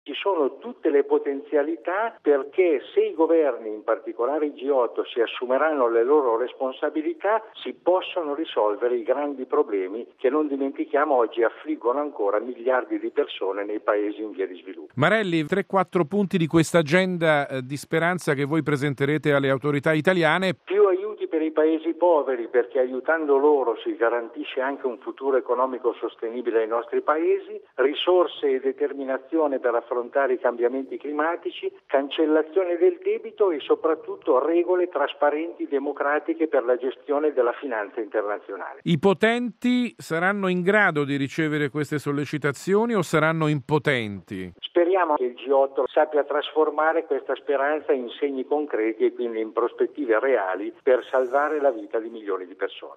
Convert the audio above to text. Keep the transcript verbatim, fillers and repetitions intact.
Ci sono tutte le potenzialità perché se i governi, in particolare i G otto, si assumeranno le loro responsabilità, si possono risolvere i grandi problemi che, non dimentichiamo, oggi affliggono ancora miliardi di persone nei paesi in via di sviluppo. Marelli, tre quattro punti di questa agenda eh, di speranza che voi presenterete alle autorità italiane. Più aiuti per i paesi poveri, perché aiutando loro si garantisce anche un futuro economico sostenibile ai nostri paesi, risorse e determinazione per affrontare i cambiamenti climatici, cancellazione del debito e soprattutto regole trasparenti, democratiche per la gestione della finanza internazionale. I potenti saranno in grado di ricevere queste sollecitazioni o saranno impotenti? Speriamo che il G otto sappia trasformare questa speranza in segni concreti e quindi in prospettive reali per salvare la vita di milioni di persone.